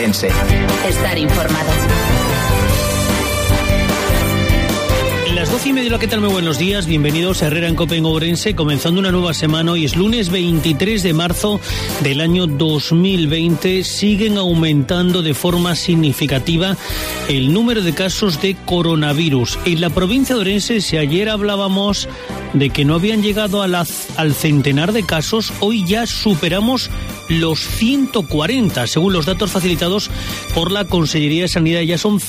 Ourense. Estar informado. Las 12:30, ¿qué tal? Muy buenos días, bienvenidos a Herrera en Cope en Ourense, comenzando una nueva semana. Hoy es lunes 23 de marzo del año 2020. Siguen aumentando de forma significativa el número de casos de coronavirus. En la provincia de Ourense, si ayer hablábamos de que no habían llegado al centenar de casos, hoy ya superamos los 140, según los datos facilitados por la Consellería de Sanidad, ya son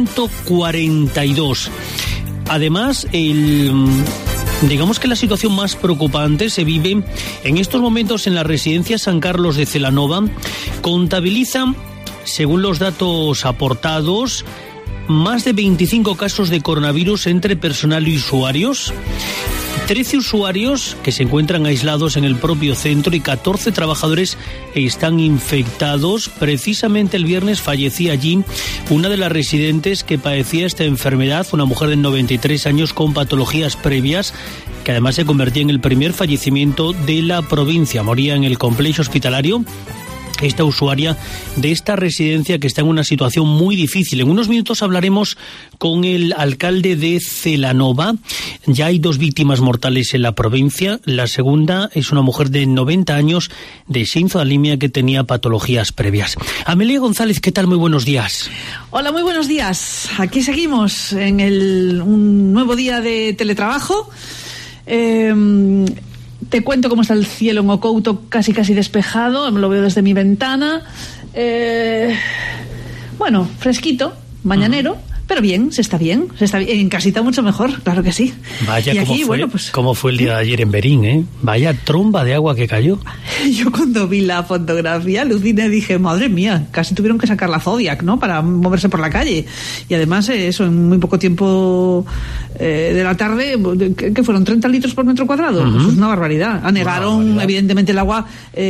142. Además, digamos que la situación más preocupante se vive en estos momentos en la residencia San Carlos de Celanova. Contabilizan, según los datos aportados, más de 25 casos de coronavirus entre personal y usuarios. 13 usuarios que se encuentran aislados en el propio centro y 14 trabajadores están infectados. Precisamente el viernes fallecía allí una de las residentes que padecía esta enfermedad, una mujer de 93 años con patologías previas, que además se convertía en el primer fallecimiento de la provincia. Moría en el complejo hospitalario esta usuaria de esta residencia, que está en una situación muy difícil. En unos minutos hablaremos con el alcalde de Celanova. Ya hay 2 víctimas mortales en la provincia. La segunda es una mujer de 90 años de sinzoalimia que tenía patologías previas. Amelia González, ¿qué tal? Muy buenos días. Hola, muy buenos días. Aquí seguimos en un nuevo día de teletrabajo. Te cuento cómo está el cielo en Ocouto, casi despejado, lo veo desde mi ventana. Bueno, fresquito, mañanero, pero bien, se está bien. En casita mucho mejor, claro que sí. Vaya, y aquí, cómo fue el día de ayer en Berín, ¿eh? Vaya tromba de agua que cayó. Yo cuando vi la fotografía aluciné, dije, madre mía, casi tuvieron que sacar la Zodiac, ¿no?, para moverse por la calle. Y además, eso, en muy poco tiempo de la tarde, ¿qué fueron? ¿30 litros por metro cuadrado? Pues es una barbaridad. Anegaron, evidentemente, el agua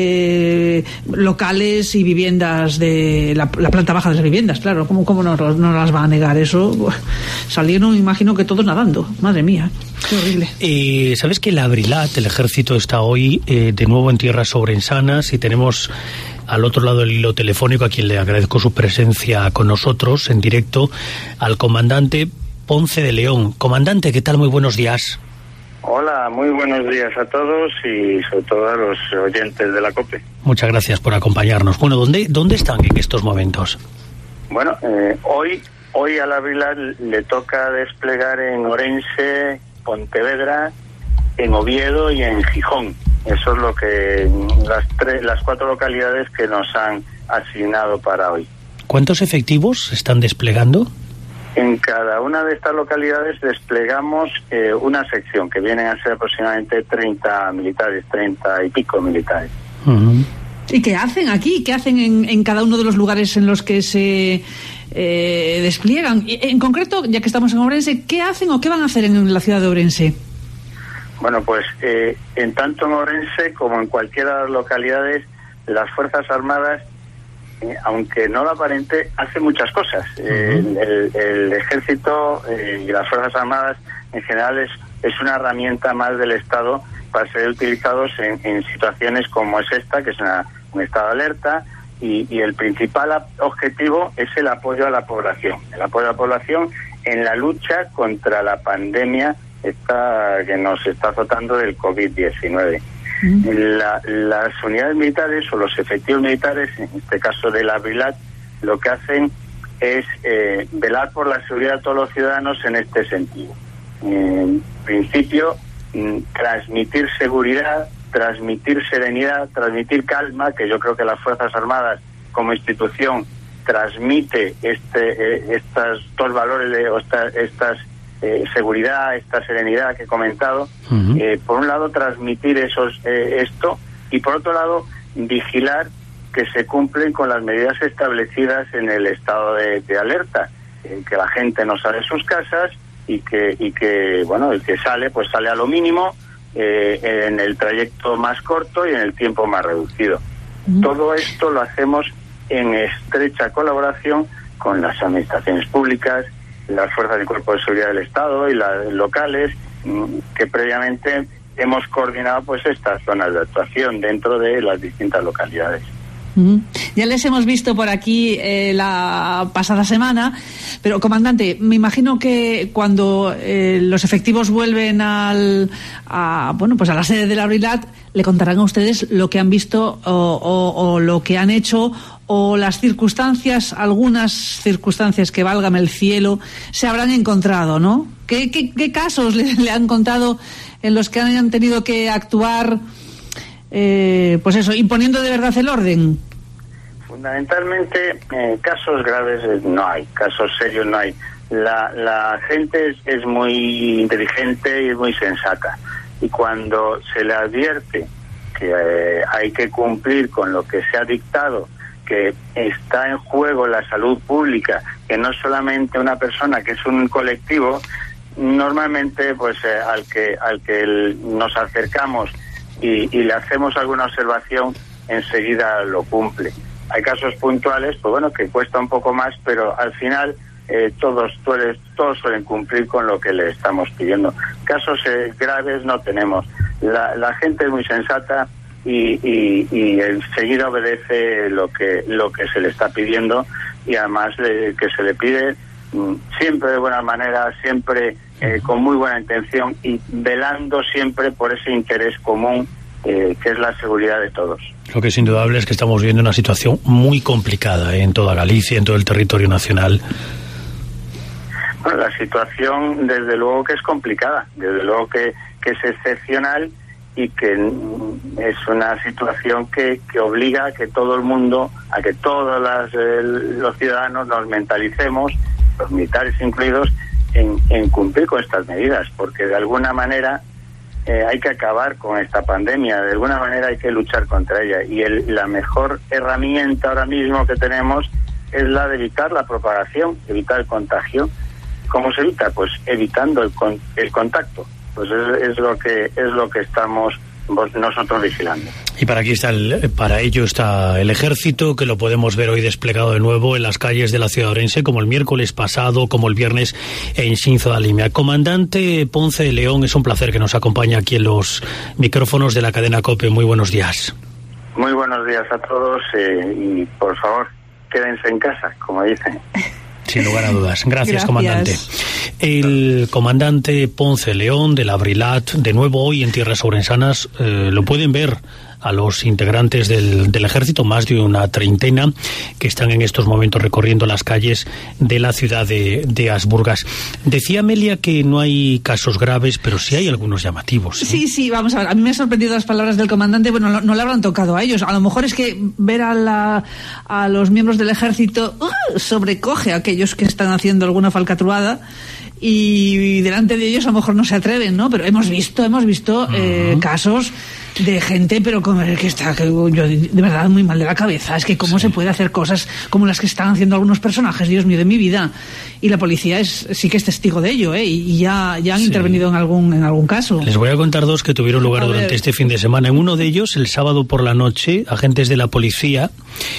locales y viviendas de la planta baja de las viviendas, claro. ¿Cómo no las va a negar eso? Salieron, imagino que todos nadando. Madre mía, qué horrible. ¿Sabes que el Abrilat, el ejército, está hoy de nuevo en tierras ourensanas y tenemos al otro lado del hilo telefónico, a quien le agradezco su presencia con nosotros en directo, al comandante Ponce de León? Comandante, ¿qué tal? Muy buenos días. Hola, muy buenos días a todos y sobre todo a los oyentes de la COPE. Muchas gracias por acompañarnos. Bueno, ¿dónde están en estos momentos? Bueno, hoy a la vila le toca desplegar en Ourense, Pontevedra, en Oviedo y en Gijón. Eso es lo que las 4 localidades que nos han asignado para hoy. ¿Cuántos efectivos están desplegando? En cada una de estas localidades desplegamos una sección, que vienen a ser aproximadamente 30 militares, 30 y pico militares. Uh-huh. ¿Y qué hacen aquí? ¿Qué hacen en cada uno de los lugares en los que se despliegan? En concreto, ya que estamos en Ourense, ¿qué hacen o qué van a hacer en la ciudad de Ourense? Bueno, pues en tanto en Ourense como en cualquiera de las localidades, las Fuerzas Armadas, aunque no lo aparente, hace muchas cosas. El ejército y las Fuerzas Armadas en general es una herramienta más del Estado para ser utilizados en situaciones como es esta, que es un estado de alerta, y el principal objetivo es el apoyo a la población. El apoyo a la población en la lucha contra la pandemia que nos está azotando del COVID-19. Las unidades militares o los efectivos militares, en este caso del Abrilat, lo que hacen es velar por la seguridad de todos los ciudadanos en este sentido. En principio, transmitir seguridad, transmitir serenidad, transmitir calma, que yo creo que las Fuerzas Armadas como institución transmite estos 2 valores estas seguridad, esta serenidad que he comentado. Por un lado, transmitir esto, y por otro lado, vigilar que se cumplen con las medidas establecidas en el estado de alerta, que la gente no sale de sus casas y que bueno, el que sale, pues sale a lo mínimo, en el trayecto más corto y en el tiempo más reducido. Todo esto lo hacemos en estrecha colaboración con las administraciones públicas, las fuerzas y cuerpos de seguridad del Estado y las locales, que previamente hemos coordinado pues estas zonas de actuación dentro de las distintas localidades. Ya les hemos visto por aquí la pasada semana, pero comandante, me imagino que cuando los efectivos vuelven a la sede de la Brilat, le contarán a ustedes lo que han visto o lo que han hecho, o las circunstancias, algunas circunstancias que válgame el cielo, se habrán encontrado, ¿no? ¿Qué casos le han contado en los que han tenido que actuar, imponiendo de verdad el orden? Fundamentalmente, casos graves no hay, casos serios no hay. La gente es muy inteligente y es muy sensata. Y cuando se le advierte que hay que cumplir con lo que se ha dictado, que está en juego la salud pública, que no es solamente una persona, que es un colectivo, normalmente pues al que nos acercamos y le hacemos alguna observación, enseguida lo cumple. Hay casos puntuales, pues bueno, que cuesta un poco más, pero al final todos suelen cumplir con lo que le estamos pidiendo. Casos graves no tenemos. La gente es muy sensata y enseguida obedece lo que se le está pidiendo, y además que se le pide siempre de buena manera, siempre con muy buena intención, y velando siempre por ese interés común que es la seguridad de todos. Lo que es indudable es que estamos viendo una situación muy complicada en toda Galicia, en todo el territorio nacional. Bueno, la situación desde luego que es complicada, desde luego que es excepcional, y que es una situación que obliga a que todo el mundo, a que todos los ciudadanos nos mentalicemos, los militares incluidos, en cumplir con estas medidas, porque de alguna manera hay que acabar con esta pandemia, de alguna manera hay que luchar contra ella, y la mejor herramienta ahora mismo que tenemos es la de evitar la propagación, evitar el contagio. ¿Cómo se evita? Pues evitando el contacto. Pues es lo que estamos nosotros vigilando. Y para ello está el ejército, que lo podemos ver hoy desplegado de nuevo en las calles de la ciudad de Ourense, como el miércoles pasado, como el viernes en Xinzo da Limia. Comandante Ponce de León, es un placer que nos acompañe aquí en los micrófonos de la cadena COPE. Muy buenos días. Muy buenos días a todos, y por favor, quédense en casa, como dicen. Sin lugar a dudas. Gracias, comandante. El comandante Ponce de León de la Brilat, de nuevo hoy en tierras ourensanas, lo pueden ver a los integrantes del ejército, más de una treintena, que están en estos momentos recorriendo las calles de la ciudad de Asburgas. Decía Amelia que no hay casos graves, pero sí hay algunos llamativos, ¿eh? Sí, vamos a ver. A mí me han sorprendido las palabras del comandante. Bueno, no le habrán tocado a ellos. A lo mejor es que ver a los miembros del ejército sobrecoge a aquellos que están haciendo alguna falcatruada, y delante de ellos a lo mejor no se atreven, ¿no? Pero hemos visto casos de gente, pero que yo de verdad muy mal de la cabeza. Es que cómo se puede hacer cosas como las que están haciendo algunos personajes, Dios mío de mi vida. Y la policía sí que es testigo de ello, y ya han intervenido en algún caso. Les voy a contar dos que tuvieron lugar durante este fin de semana. En uno de ellos, el sábado por la noche, agentes de la policía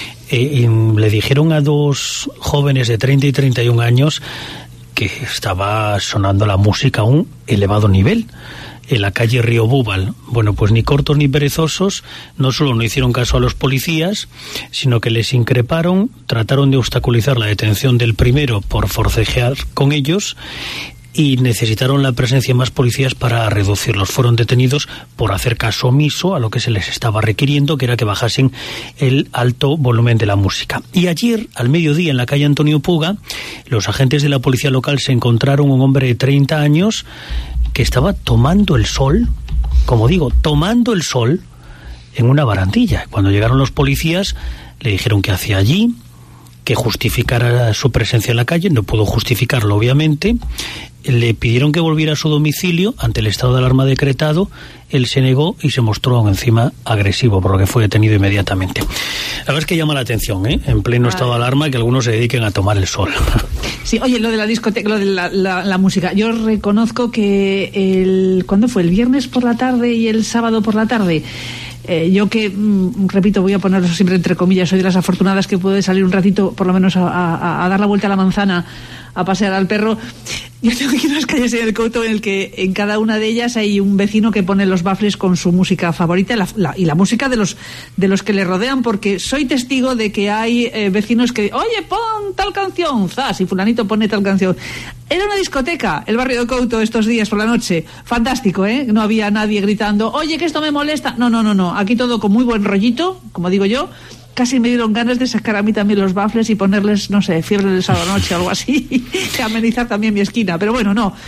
le dijeron a dos jóvenes de 30 y 31 años que estaba sonando la música a un elevado nivel en la calle Río Búbal. Bueno, pues ni cortos ni perezosos, no solo no hicieron caso a los policías, sino que les increparon, trataron de obstaculizar la detención del primero por forcejear con ellos, y necesitaron la presencia de más policías para reducirlos. Fueron detenidos por hacer caso omiso a lo que se les estaba requiriendo, que era que bajasen el alto volumen de la música. Y ayer, al mediodía, en la calle Antonio Puga, los agentes de la policía local se encontraron un hombre de 30 años que estaba tomando el sol, como digo, tomando el sol en una barandilla. Cuando llegaron los policías, le dijeron que hacía allí, que justificara su presencia en la calle. No pudo justificarlo, obviamente. Le pidieron que volviera a su domicilio ante el estado de alarma decretado. Él se negó y se mostró aún encima agresivo, por lo que fue detenido inmediatamente. La verdad es que llama la atención, en pleno estado de alarma, que algunos se dediquen a tomar el sol. Sí, oye, lo de la discoteca, lo de la música. Yo reconozco que ¿cuándo fue? ¿El viernes por la tarde y el sábado por la tarde? Yo que, repito, voy a ponerlo siempre entre comillas, soy de las afortunadas que puede salir un ratito, por lo menos a dar la vuelta a la manzana a pasear al perro. Yo tengo aquí unas calles en el Couto en el que en cada una de ellas hay un vecino que pone los baffles con su música favorita y la música de los que le rodean, porque soy testigo de que hay vecinos que, oye, pon tal canción, zas, y fulanito pone tal canción. Era una discoteca, el barrio de Couto, estos días por la noche. Fantástico, ¿eh? No había nadie gritando, oye, que esto me molesta. No. Aquí todo con muy buen rollito, como digo yo. Casi me dieron ganas de sacar a mí también los baffles y ponerles, no sé, Fiebre del Sábado Noche o algo así, y amenizar también mi esquina. Pero bueno, no.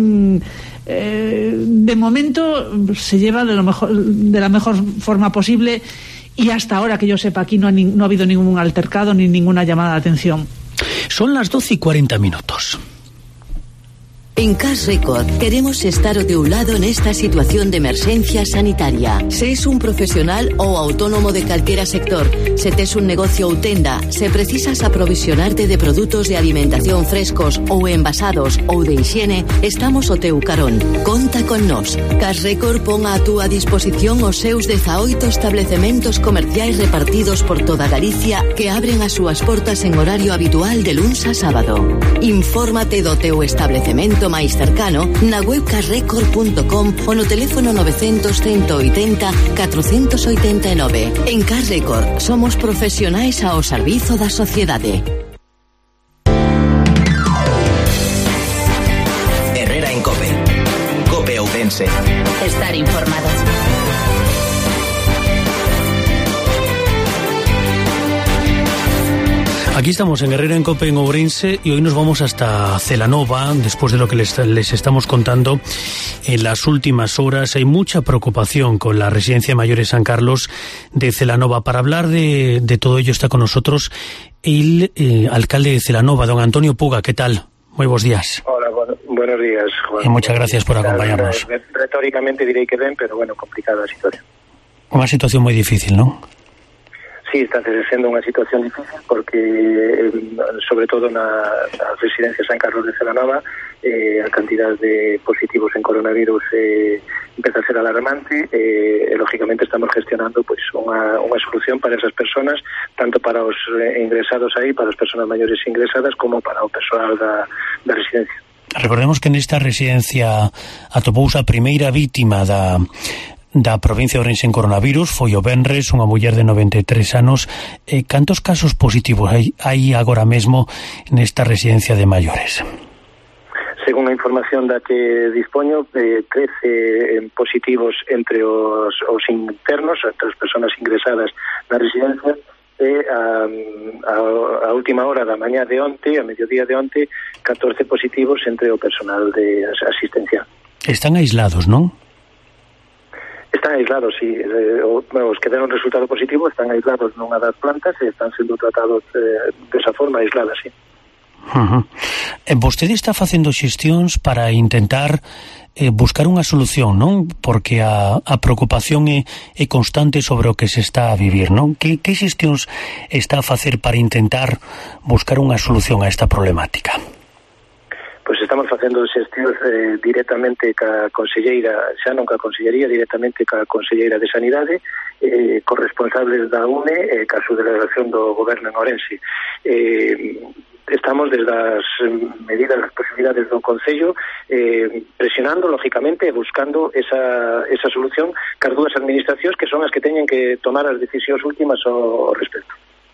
De momento se lleva de la mejor forma posible, y hasta ahora que yo sepa aquí no ha habido ningún altercado ni ninguna llamada de atención. Son las 12:40. En Cash Record queremos estar de un lado en esta situación de emergencia sanitaria. Si es un profesional o autónomo de calquera sector, se tes un negocio ou tenda, se precisas aprovisionarte de produtos de alimentación frescos ou envasados ou de higiene, estamos o teu carón. Conta con nós. Cash Record pon a túa disposición os seus 18 establecementos comerciais repartidos por toda Galicia que abren as súas portas en horario habitual de luns a sábado. Infórmate do teu establecemento máis cercano na web cashrecord.com ou no teléfono 900 180 489. En Cash Record somos profesionais ao servizo da sociedade. Herrera en COPE. COPE Ourense. Estar informado. Aquí estamos en Herrera en COPE en Ourense, y hoy nos vamos hasta Celanova, después de lo que les estamos contando en las últimas horas. Hay mucha preocupación con la residencia de mayores San Carlos de Celanova. Para hablar de todo ello está con nosotros el alcalde de Celanova, don Antonio Puga. ¿Qué tal? Muy buenos días. Hola, buenos días, Juan. Y muchas gracias por acompañarnos. Retóricamente diré que ben, pero bueno, complicada a situación. Una situación muy difícil, ¿no? Sí, está sendo unha situación difícil porque, sobre todo na residencia San Carlos de Celanova, a cantidad de positivos en coronavirus empeza a ser alarmante, e lógicamente estamos gestionando pois unha solución para esas personas, tanto para os ingresados aí, para as persoas maiores ingresadas, como para o persoal da residencia. Recordemos que nesta residencia atopouse a primeira vítima da provincia de Ourense en coronavirus, foi o venres, unha muller de 93 anos. Cantos casos positivos hai agora mesmo nesta residencia de maiores? Según a información da que dispoño, 13 positivos entre os internos, entre as persoas ingresadas na residencia, e a última hora da mañá de onte, a mediodía de onte, 14 positivos entre o personal de asistencia. Están aislados, non? Están aislados, sí. Os que deron resultado positivo están aislados nunha das plantas e están sendo tratados desa forma aislada, sí. Vostede está facendo xestións para intentar buscar unha solución, non? Porque a preocupación é constante sobre o que se está a vivir, non? Que xestións está a facer para intentar buscar unha solución a esta problemática? Pois estamos facendo xestións directamente ca conselleira, xa non ca consellería, directamente ca conselleira de Sanidade, cos responsables da UNE, ca subdelegación do goberno en Ourense. Estamos desde as medidas, as posibilidades do Concello, presionando, lógicamente, buscando esa solución cas dúas administracións que son as que teñen que tomar as decisións últimas ao respecto.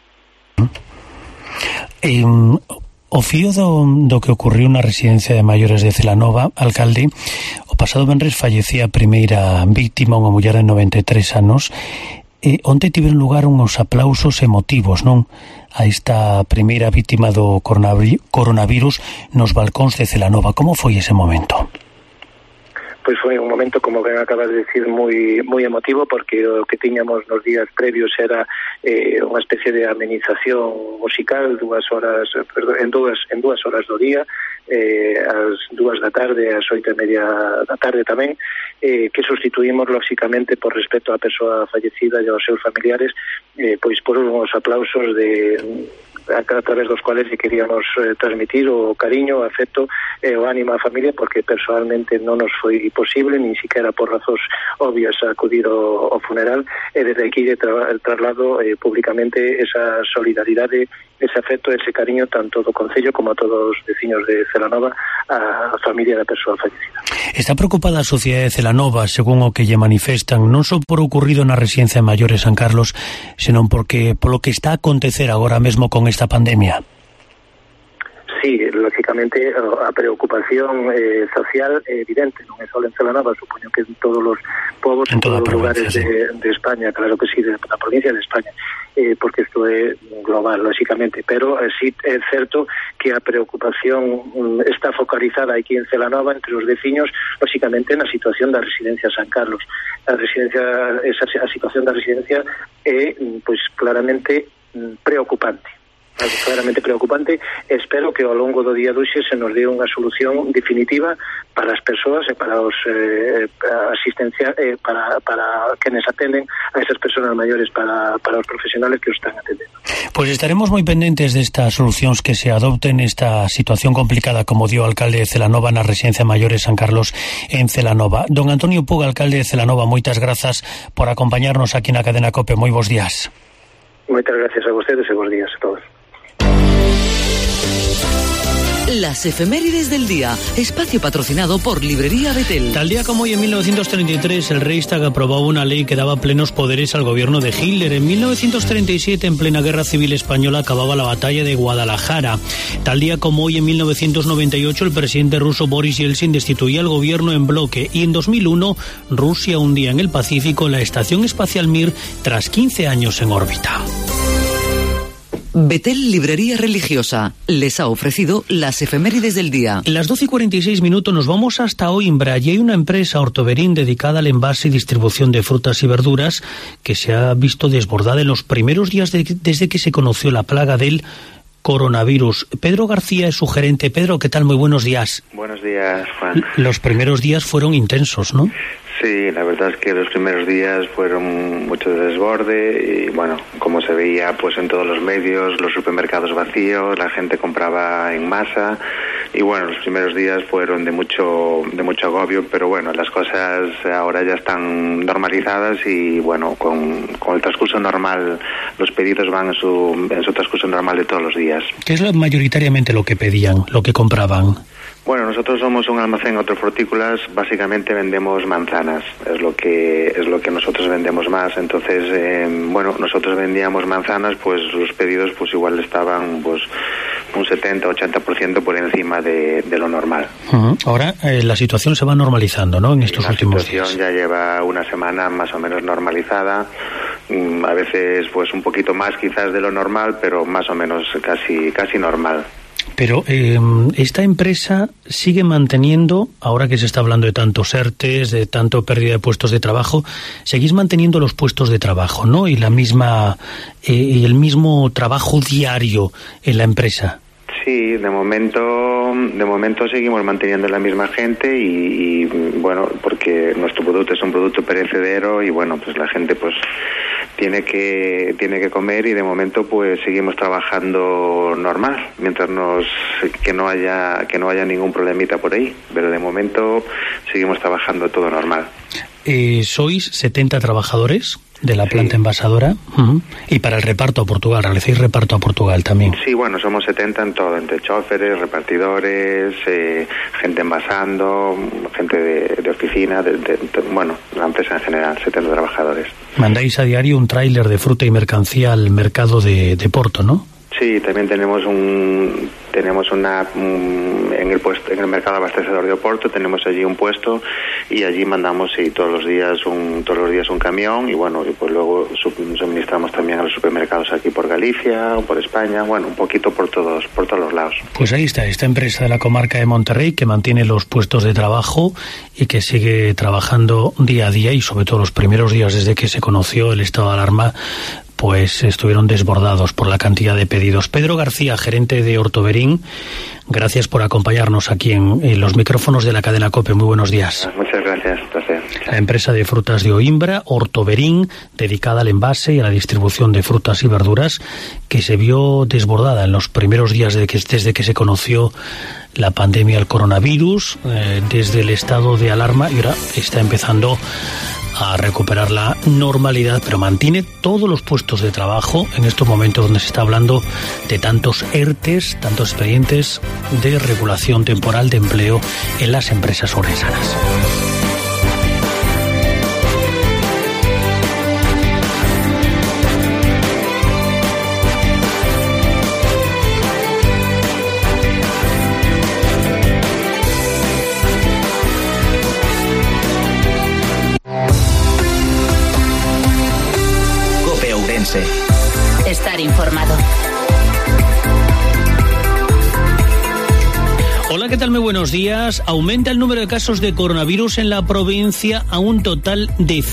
O fío do que ocurriu na residencia de maiores de Celanova, alcalde, o pasado venres fallecía a primeira víctima, unha muller de 93 anos, onde tiveron lugar uns aplausos emotivos, non? A esta primeira víctima do coronavirus nos balcóns de Celanova. Como foi ese momento? Pois foi un momento, como ben acabas de decir, moi emotivo, porque o que tiñamos nos días previos era unha especie de amenización musical, en dúas horas do día, ás 2 da tarde, ás 8:30 da tarde tamén, que sustituímos lógicamente por respeto á persoa fallecida e aos seus familiares, pois por uns aplausos a través dos cuales lle queríamos transmitir o cariño, o afecto e o ánimo á familia, porque personalmente non nos foi posible, nin siquiera por razóns obvias, acudir ao funeral, e desde aquí traslado públicamente esa solidaridade, ese afecto, ese cariño tanto do Concello como a todos os veciños de Celanova, a familia da persoa fallecida. Está preocupada a sociedade de Celanova, según o que lle manifestan, non só por ocurrido na residencia de maiores San Carlos, senón porque polo que está a acontecer agora mesmo con esta pandemia. Sí, lógicamente a preocupación social é evidente, non é só en Celanova, supoño que en todos os povos, en todos os lugares de España, claro que sí, de la provincia de España, porque isto é global, lógicamente, pero sí é certo que a preocupación está focalizada aquí en Celanova entre os veciños, lógicamente na situación da residencia San Carlos. A situación da residencia é, pois, claramente preocupante. Espero que ao longo do día doxe se nos dé unha solución definitiva para as persoas e para os asistencia, para quenes atenden a esas persoas maiores, para os profesionales que os están atendendo. Pois estaremos moi pendentes destas solucións que se adopten nesta situación complicada, como dio o alcalde de Celanova na residencia maiores San Carlos en Celanova. Don Antonio Puga, alcalde de Celanova, moitas grazas por acompañarnos aquí na cadena COPE. Moi bons días. Moitas gracias a vostedes e bons días a todos. Las efemérides del día, espacio patrocinado por Librería Betel. Tal día como hoy, en 1933, el Reichstag aprobaba una ley que daba plenos poderes al gobierno de Hitler. En 1937, en plena Guerra Civil Española, acababa la batalla de Guadalajara. Tal día como hoy, en 1998, el presidente ruso Boris Yeltsin destituía el gobierno en bloque. Y en 2001, Rusia hundía en el Pacífico la estación espacial Mir tras 15 años en órbita. Betel Librería Religiosa les ha ofrecido las efemérides del día. Las 12:46 nos vamos hasta Oimbra. Y hay una empresa, Hortoverín, dedicada al envase y distribución de frutas y verduras, que se ha visto desbordada en los primeros días desde que se conoció la plaga del coronavirus. Pedro García es su gerente. Pedro, ¿qué tal? Muy buenos días. Buenos días, Juan. Los primeros días fueron intensos, ¿no? Sí, la verdad es que los primeros días fueron mucho de desborde y, bueno, como se veía pues en todos los medios, los supermercados vacíos, la gente compraba en masa y, bueno, los primeros días fueron de mucho agobio, pero, bueno, las cosas ahora ya están normalizadas y, bueno, con el transcurso normal, los pedidos van en su transcurso normal de todos los días. ¿Qué es mayoritariamente lo que pedían, lo que compraban? Bueno, nosotros somos un almacén hortofrutícolas, básicamente vendemos manzanas, es lo que nosotros vendemos más. Entonces, bueno, nosotros vendíamos manzanas, pues los pedidos pues igual estaban pues un 70-80% por encima de lo normal. Ahora la situación se va normalizando, ¿no? En estos últimos días. La situación ya lleva una semana más o menos normalizada, a veces pues un poquito más quizás de lo normal, pero más o menos casi normal. Pero esta empresa sigue manteniendo, ahora que se está hablando de tantos ERTEs, de tanto pérdida de puestos de trabajo, seguís manteniendo los puestos de trabajo, ¿no? Y el mismo trabajo diario en la empresa. Sí, de momento seguimos manteniendo la misma gente y bueno, porque nuestro producto es un producto perecedero y, bueno, pues la gente pues tiene que comer y de momento pues seguimos trabajando normal mientras que no haya ningún problemita por ahí, pero de momento seguimos trabajando todo normal. ¿Sois 70 trabajadores de la planta envasadora? Y para el reparto a Portugal, ¿realizáis reparto a Portugal también? Sí, bueno, somos 70 en todo, entre choferes, repartidores, gente envasando, gente de oficina, bueno, la empresa en general, 70 trabajadores. Mandáis a diario un tráiler de fruta y mercancía al mercado de Porto, ¿no? Sí, también tenemos en el mercado abastecedor de Oporto, tenemos allí un puesto y allí mandamos todos los días un camión y, bueno, y pues luego suministramos también a los supermercados aquí por Galicia o por España, bueno, un poquito por todos los lados. Pues ahí está, esta empresa de la comarca de Monterrey que mantiene los puestos de trabajo y que sigue trabajando día a día y sobre todo los primeros días desde que se conoció el estado de alarma, pues estuvieron desbordados por la cantidad de pedidos. Pedro García, gerente de Ortoverín, gracias por acompañarnos aquí en los micrófonos de la cadena COPE. Muy buenos días. Muchas gracias, placer. La empresa de frutas de Oimbra, Ortoverín, dedicada al envase y a la distribución de frutas y verduras, que se vio desbordada en los primeros días desde que se conoció la pandemia del coronavirus, desde el estado de alarma, y ahora está empezando a recuperar la normalidad, pero mantiene todos los puestos de trabajo en estos momentos donde se está hablando de tantos ERTEs, tantos expedientes de regulación temporal de empleo en las empresas orensanas. Estar informado. Hola, ¿qué tal? Muy buenos días. Aumenta el número de casos de coronavirus en la provincia a un total de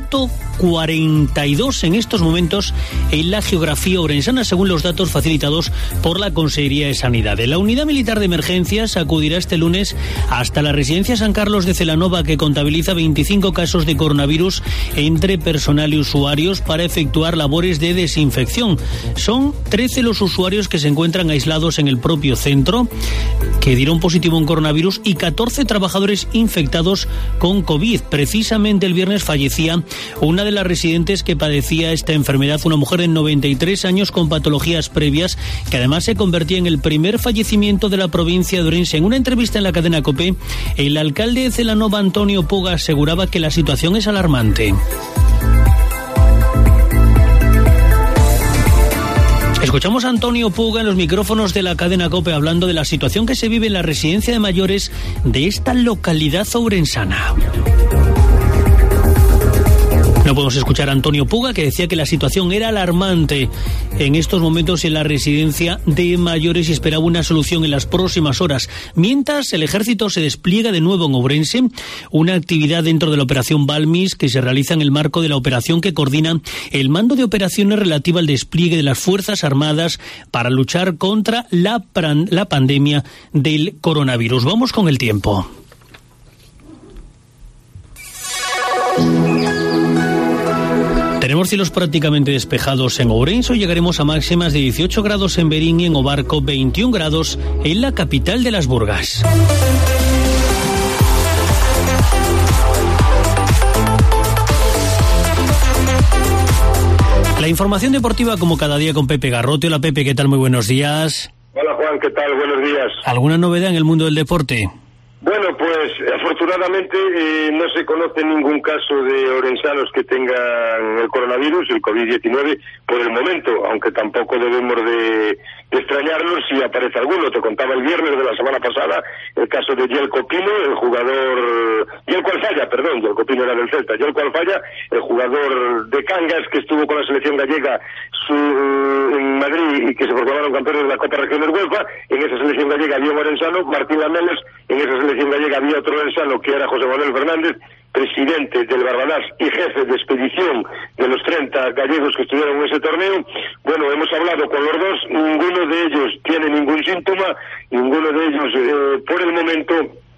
142 en estos momentos en la geografía orensana, según los datos facilitados por la Consejería de Sanidad. La Unidad Militar de Emergencias acudirá este lunes hasta la residencia San Carlos de Celanova, que contabiliza 25 casos de coronavirus entre personal y usuarios, para efectuar labores de desinfección. Son 13 los usuarios que se encuentran aislados en el propio centro, que dieron positivo en coronavirus, y 14 trabajadores infectados con COVID. Precisamente el viernes fallecía una de las residentes que padecía esta enfermedad, una mujer de 93 años con patologías previas, que además se convertía en el primer fallecimiento de la provincia de Orense. En una entrevista en la cadena COPE, el alcalde de Celanova, Antonio Puga, aseguraba que la situación es alarmante. Escuchamos a Antonio Puga en los micrófonos de la cadena COPE hablando de la situación que se vive en la residencia de mayores de esta localidad orensana. No podemos escuchar a Antonio Puga, que decía que la situación era alarmante en estos momentos en la residencia de mayores y esperaba una solución en las próximas horas. Mientras, el ejército se despliega de nuevo en Ourense, una actividad dentro de la operación Balmis que se realiza en el marco de la operación que coordina el mando de operaciones relativa al despliegue de las Fuerzas Armadas para luchar contra la pandemia del coronavirus. Vamos con el tiempo. Tenemos cielos prácticamente despejados en Ourense. Hoy llegaremos a máximas de 18 grados en Verín y en Obarco, 21 grados en la capital de las Burgas. La información deportiva como cada día con Pepe Garrote. Hola Pepe, ¿qué tal? Muy buenos días. Hola Juan, ¿qué tal? Buenos días. ¿Alguna novedad en el mundo del deporte? Bueno, pues afortunadamente no se conoce ningún caso de orensanos que tengan el coronavirus, el COVID-19, por el momento, aunque tampoco debemos de extrañarnos si aparece alguno. Te contaba el viernes de la semana pasada el caso de Yelko Pino, el jugador... Yelko Alfaya, perdón, Yelko Pino era del Celta. Yelko Alfaya, el jugador de Cangas que estuvo con la selección gallega en Madrid y que se proclamaron campeones de la Copa Regional UEFA. En esa selección gallega había un orensano, Martín Lameles. En esa selección gallega había otro orensano que era José Manuel Fernández, presidente del Barbanás y jefe de expedición de los 30 gallegos que estuvieron en ese torneo. Bueno, hemos hablado con los dos, ninguno de ellos tiene ningún síntoma, ninguno de ellos por el momento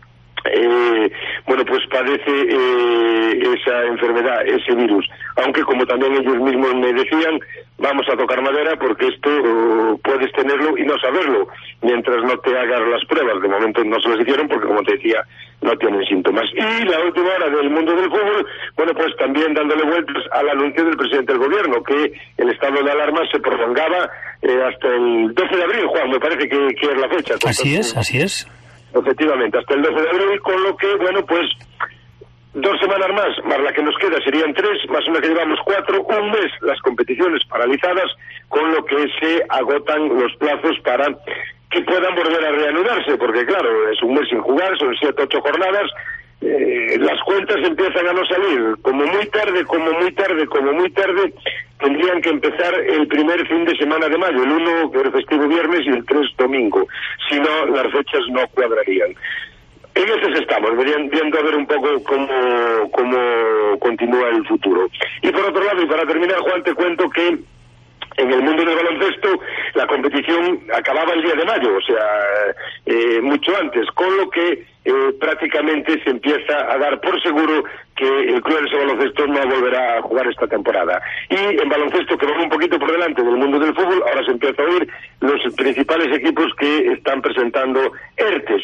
pues padece esa enfermedad, ese virus, aunque como también ellos mismos me decían, vamos a tocar madera porque esto puedes tenerlo y no saberlo mientras no te hagas las pruebas. De momento no se las hicieron porque, como te decía, no tienen síntomas. Y la última hora del mundo del fútbol, bueno, pues también dándole vueltas al anuncio del presidente del gobierno que el estado de alarma se prolongaba hasta el 12 de abril, Juan, me parece que es la fecha. Así es. Efectivamente, hasta el 12 de abril, con lo que, bueno, pues 2 semanas más la que nos queda serían 3, más una que llevamos 4, un mes las competiciones paralizadas, con lo que se agotan los plazos para que puedan volver a reanudarse, porque claro, es un mes sin jugar, son 7, 8 jornadas, las cuentas empiezan a no salir, como muy tarde, tendrían que empezar el primer fin de semana de mayo, el 1 que era festivo viernes y el 3 domingo, si no las fechas no cuadrarían. En eso estamos, viendo a ver un poco cómo continúa el futuro. Y por otro lado, y para terminar, Juan, te cuento que En el mundo del baloncesto, la competición acababa el día de mayo, o sea, mucho antes, con lo que prácticamente se empieza a dar por seguro que el Club de Baloncesto no volverá a jugar esta temporada. Y en baloncesto, que va un poquito por delante del mundo del fútbol, ahora se empieza a oír los principales equipos que están presentando ERTES,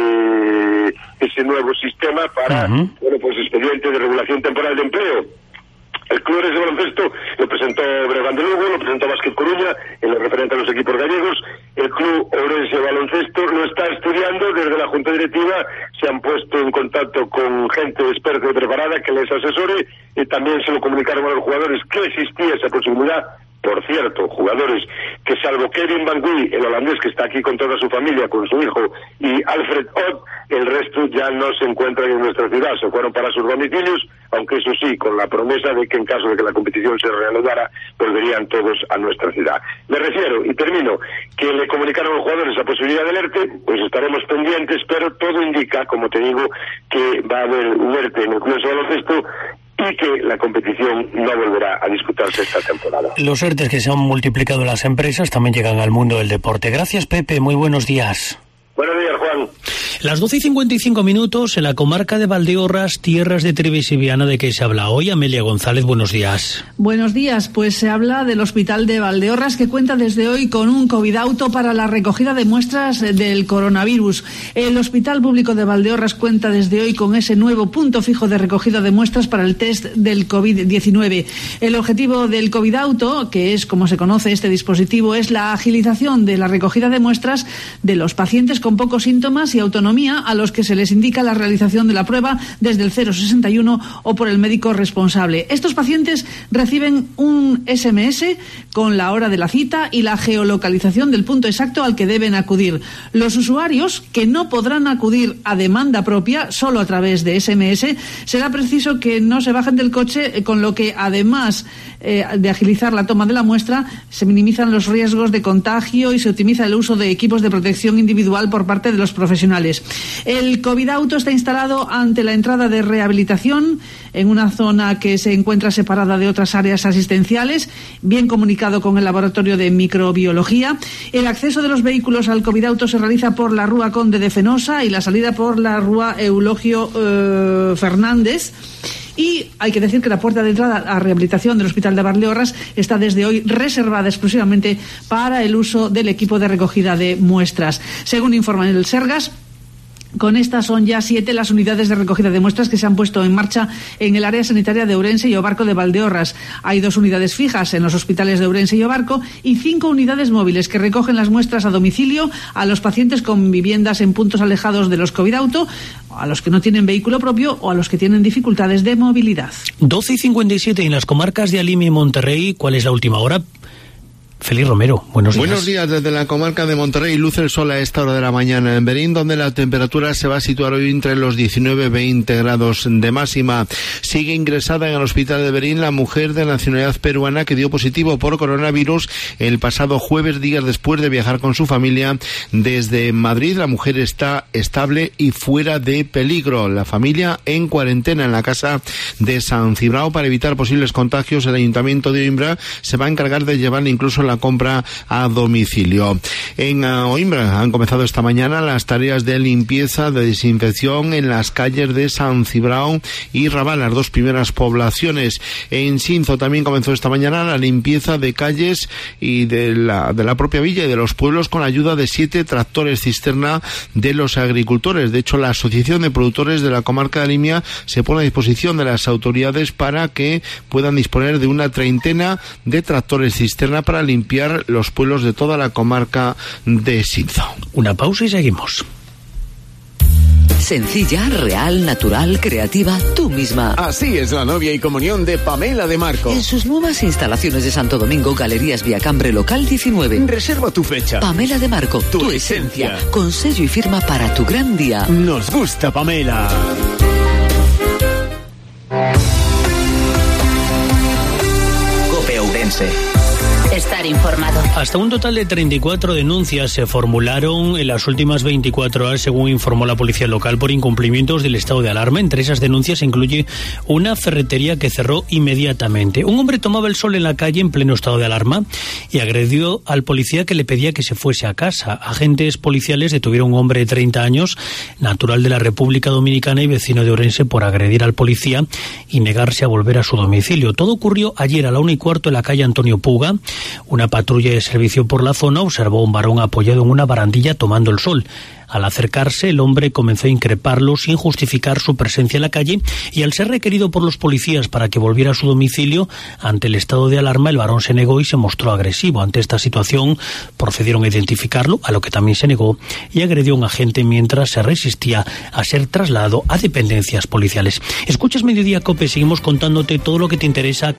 ese nuevo sistema para, expediente de regulación temporal de empleo. El Club de Baloncesto lo presentó Breogán de Lugo, lo presentó Básquet Coruña, en lo referente a los equipos gallegos. El Club Ourense de Baloncesto lo está estudiando. Desde la Junta Directiva se han puesto en contacto con gente experta y preparada que les asesore, y también se lo comunicaron a los jugadores que existía esa posibilidad. Por cierto, jugadores que, salvo Kevin Van Guy, el holandés que está aquí con toda su familia, con su hijo, y Alfred Ott, el resto ya no se encuentran en nuestra ciudad, se fueron para sus domicilios, aunque eso sí, con la promesa de que en caso de que la competición se reanudara, volverían todos a nuestra ciudad. Me refiero, y termino, que le comunicaron a los jugadores la posibilidad del ERTE, pues estaremos pendientes, pero todo indica, como te digo, que va a haber un ERTE en el Club de Baloncesto y que la competición no volverá a disputarse esta temporada. Los ERTEs que se han multiplicado en las empresas también llegan al mundo del deporte. Gracias, Pepe. Muy buenos días. Buenos días, Juan. Las 12:55 en la comarca de Valdeorras, tierras de Treves y Viana. ¿De qué se habla hoy? Amelia González, buenos días. Buenos días, pues se habla del Hospital de Valdeorras, que cuenta desde hoy con un COVID-auto para la recogida de muestras del coronavirus. El Hospital Público de Valdeorras cuenta desde hoy con ese nuevo punto fijo de recogida de muestras para el test del COVID-19. El objetivo del COVID-auto, que es como se conoce este dispositivo, es la agilización de la recogida de muestras de los pacientes con pocos síntomas y autonomía, a los que se les indica la realización de la prueba desde el 061 o por el médico responsable. Estos pacientes reciben un SMS con la hora de la cita y la geolocalización del punto exacto al que deben acudir. Los usuarios que no podrán acudir a demanda propia, solo a través de SMS, será preciso que no se bajen del coche, con lo que, además de agilizar la toma de la muestra, se minimizan los riesgos de contagio y se optimiza el uso de equipos de protección individual por parte de los profesionales. El COVID-auto está instalado ante la entrada de rehabilitación, en una zona que se encuentra separada de otras áreas asistenciales, bien comunicado con el laboratorio de microbiología. El acceso de los vehículos al COVID-auto se realiza por la Rúa Conde de Fenosa y la salida por la Rúa Eulogio Fernández. Y hay que decir que la puerta de entrada a rehabilitación del Hospital de Valdeorras está desde hoy reservada exclusivamente para el uso del equipo de recogida de muestras. Según informa el Sergas, con estas son ya 7 las unidades de recogida de muestras que se han puesto en marcha en el área sanitaria de Ourense y Obarco de Valdeorras. Hay 2 unidades fijas en los hospitales de Ourense y Obarco y 5 unidades móviles que recogen las muestras a domicilio a los pacientes con viviendas en puntos alejados de los COVID-auto, a los que no tienen vehículo propio o a los que tienen dificultades de movilidad. 12:57 en las comarcas de Alimia y Monterrey. ¿Cuál es la última hora? Félix Romero, buenos días. Buenos días. Desde la comarca de Monterrey luce el sol a esta hora de la mañana en Berín, donde la temperatura se va a situar hoy entre los 19 y 20 grados de máxima. Sigue ingresada en el hospital de Berín la mujer de nacionalidad peruana que dio positivo por coronavirus el pasado jueves, días después de viajar con su familia desde Madrid. La mujer está estable y fuera de peligro. La familia en cuarentena en la casa de San Cibrao para evitar posibles contagios. El Ayuntamiento de Oimbra se va a encargar de llevarle incluso la compra a domicilio. En Oimbra han comenzado esta mañana las tareas de limpieza, de desinfección en las calles de San Cibrao y Raval, las 2 primeras poblaciones. En Sinzo también comenzó esta mañana la limpieza de calles y de la propia villa y de los pueblos con la ayuda de 7 tractores cisterna de los agricultores. De hecho, la Asociación de Productores de la Comarca de Alimia se pone a disposición de las autoridades para que puedan disponer de una 30 de tractores cisterna para limpiar los pueblos de toda la comarca de Sinzo. Una pausa y seguimos. Sencilla, real, natural, creativa, tú misma. Así es la novia y comunión de Pamela de Marco. En sus nuevas instalaciones de Santo Domingo, Galerías Viacambre Local 19. Reserva tu fecha. Pamela de Marco, tu esencia. Con sello y firma para tu gran día. Nos gusta, Pamela. COPE Ourense. estar informado. Hasta un total de 34 denuncias se formularon en las últimas 24 horas, según informó la policía local, por incumplimientos del estado de alarma. Entre esas denuncias se incluye una ferretería que cerró inmediatamente. Un hombre tomaba el sol en la calle en pleno estado de alarma y agredió al policía, que le pedía que se fuese a casa. Agentes policiales detuvieron a un hombre de 30 años, natural de la República Dominicana y vecino de Orense, por agredir al policía y negarse a volver a su domicilio. Todo ocurrió ayer a la 1:15 en la calle Antonio Puga. Una patrulla de servicio por la zona observó a un varón apoyado en una barandilla tomando el sol. Al acercarse, el hombre comenzó a increparlo sin justificar su presencia en la calle, y al ser requerido por los policías para que volviera a su domicilio ante el estado de alarma, el varón se negó y se mostró agresivo. Ante esta situación, procedieron a identificarlo, a lo que también se negó, y agredió a un agente mientras se resistía a ser trasladado a dependencias policiales. Escuchas Mediodía Cope, seguimos contándote todo lo que te interesa.